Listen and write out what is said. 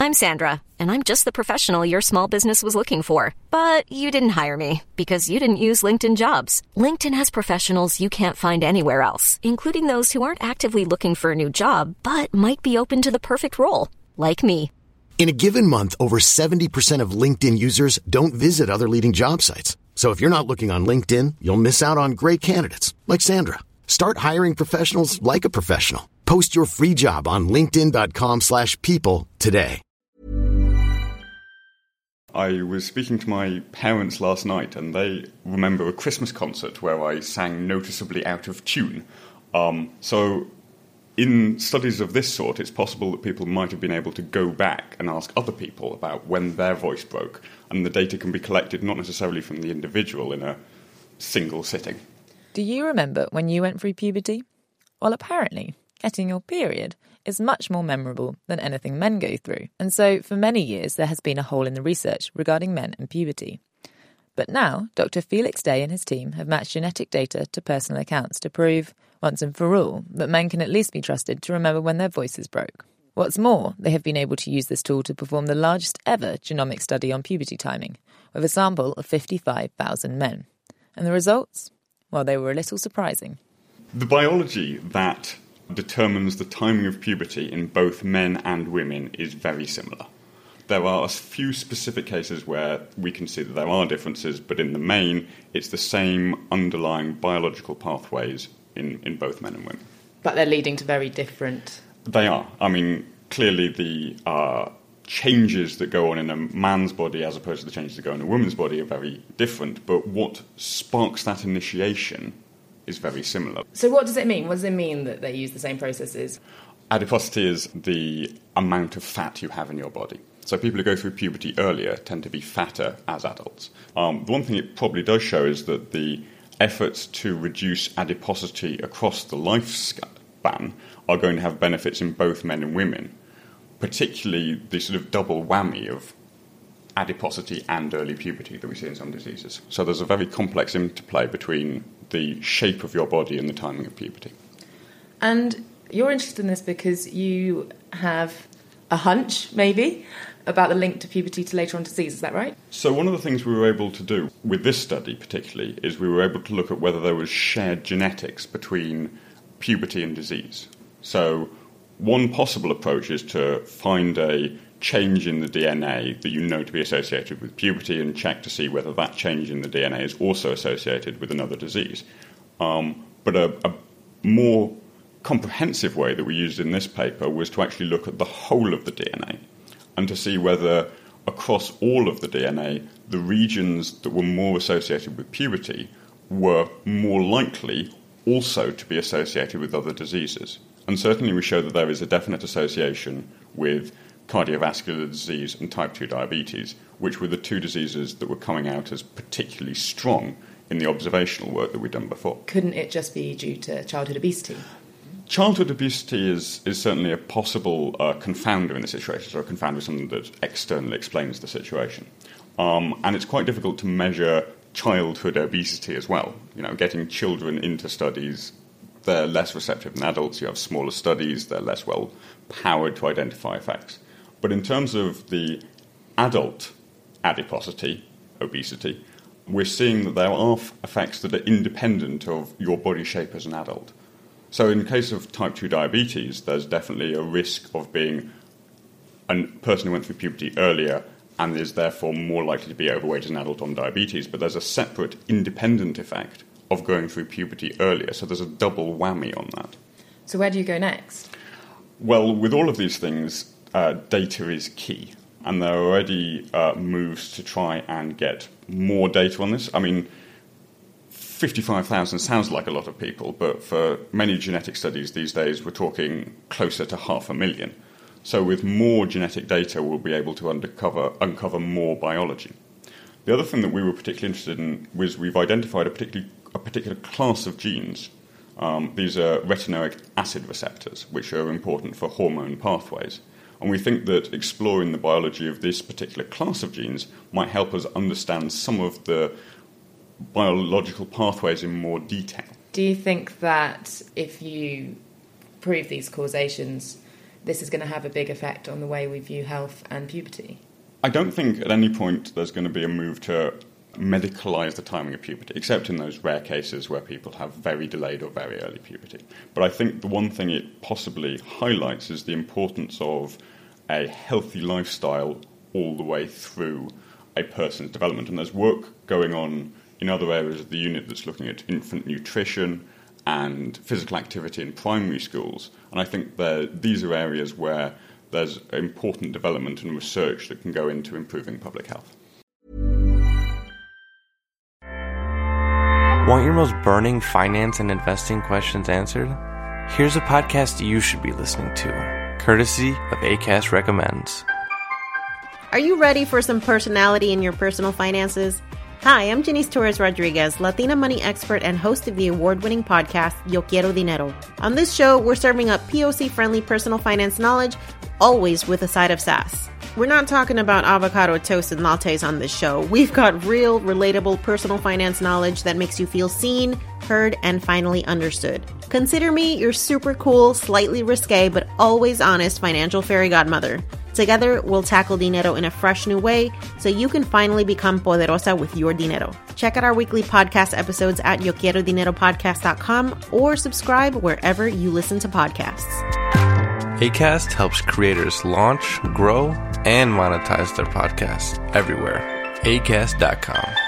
I'm Sandra, and I'm just the professional your small business was looking for. But you didn't hire me because you didn't use LinkedIn Jobs. LinkedIn has professionals you can't find anywhere else, including those who aren't actively looking for a new job, but might be open to the perfect role, like me. In a given month, over 70% of LinkedIn users don't visit other leading job sites. So if you're not looking on LinkedIn, you'll miss out on great candidates like Sandra. Start hiring professionals like a professional. Post your free job on linkedin.com/people today. I was speaking to my parents last night, and they remember a Christmas concert where I sang noticeably out of tune. So in studies of this sort, it's possible that people might have been able to go back and ask other people about when their voice broke, and the data can be collected not necessarily from the individual in a single sitting. Do you remember when you went through puberty? Well, apparently, getting your period is much more memorable than anything men go through. And so, for many years, there has been a hole in the research regarding men and puberty. But now, Dr. Felix Day and his team have matched genetic data to personal accounts to prove, once and for all, that men can at least be trusted to remember when their voices broke. What's more, they have been able to use this tool to perform the largest ever genomic study on puberty timing, with a sample of 55,000 men. And the results? Well, they were a little surprising. The biology that determines the timing of puberty in both men and women is very similar. There are a few specific cases where we can see that there are differences, but in the main, it's the same underlying biological pathways in both men and women. But they're leading to very different... They are. I mean, clearly the changes that go on in a man's body as opposed to the changes that go on in a woman's body are very different, but what sparks that initiation is very similar. So what does it mean? What does it mean that they use the same processes? Adiposity is the amount of fat you have in your body. So people who go through puberty earlier tend to be fatter as adults. The one thing it probably does show is that the efforts to reduce adiposity across the lifespan are going to have benefits in both men and women, particularly the sort of double whammy of adiposity and early puberty that we see in some diseases. So there's a very complex interplay between the shape of your body and the timing of puberty. And you're interested in this because you have a hunch, maybe, about the link to puberty to later on disease, is that right? So one of the things we were able to do with this study particularly is we were able to look at whether there was shared genetics between puberty and disease. So one possible approach is to find a change in the DNA that you know to be associated with puberty and check to see whether that change in the DNA is also associated with another disease. But a more comprehensive way that we used in this paper was to actually look at the whole of the DNA and to see whether across all of the DNA, the regions that were more associated with puberty were more likely also to be associated with other diseases. And certainly we show that there is a definite association with cardiovascular disease and type 2 diabetes, which were the two diseases that were coming out as particularly strong in the observational work that we'd done before. Couldn't it just be due to childhood obesity? Childhood obesity is certainly a possible confounder in the situation, so a confounder is something that externally explains the situation. And it's quite difficult to measure childhood obesity as well. You know, getting children into studies, they're less receptive than adults. You have smaller studies, they're less well powered to identify effects. But in terms of the adult adiposity, obesity, we're seeing that there are effects that are independent of your body shape as an adult. So in the case of type 2 diabetes, there's definitely a risk of being a person who went through puberty earlier and is therefore more likely to be overweight as an adult on diabetes, but there's a separate independent effect of going through puberty earlier, so there's a double whammy on that. So where do you go next? Well, with all of these things, data is key, and there are already moves to try and get more data on this. I mean, 55,000 sounds like a lot of people, but for many genetic studies these days, we're talking closer to 500,000. So with more genetic data, we'll be able to uncover more biology. The other thing that we were particularly interested in was we've identified a particular class of genes. These are retinoic acid receptors, which are important for hormone pathways. And we think that exploring the biology of this particular class of genes might help us understand some of the biological pathways in more detail. Do you think that if you prove these causations, this is going to have a big effect on the way we view health and puberty? I don't think at any point there's going to be a move to medicalise the timing of puberty, except in those rare cases where people have very delayed or very early puberty. But I think the one thing it possibly highlights is the importance of a healthy lifestyle all the way through a person's development. And there's work going on in other areas of the unit that's looking at infant nutrition and physical activity in primary schools. And I think these are areas where there's important development and research that can go into improving public health. Want your most burning finance and investing questions answered? Here's a podcast you should be listening to, courtesy of Acast Recommends. Are you ready for some personality in your personal finances? Hi, I'm Janice Torres-Rodriguez, Latina money expert and host of the award-winning podcast, Yo Quiero Dinero. On this show, we're serving up POC-friendly personal finance knowledge, always with a side of sass. We're not talking about avocado toast and lattes on this show. We've got real, relatable personal finance knowledge that makes you feel seen, heard, and finally understood. Consider me your super cool, slightly risque, but always honest financial fairy godmother. Together, we'll tackle dinero in a fresh new way so you can finally become poderosa with your dinero. Check out our weekly podcast episodes at YoQuieroDineroPodcast.com or subscribe wherever you listen to podcasts. Acast helps creators launch, grow, and monetize their podcasts everywhere. Acast.com.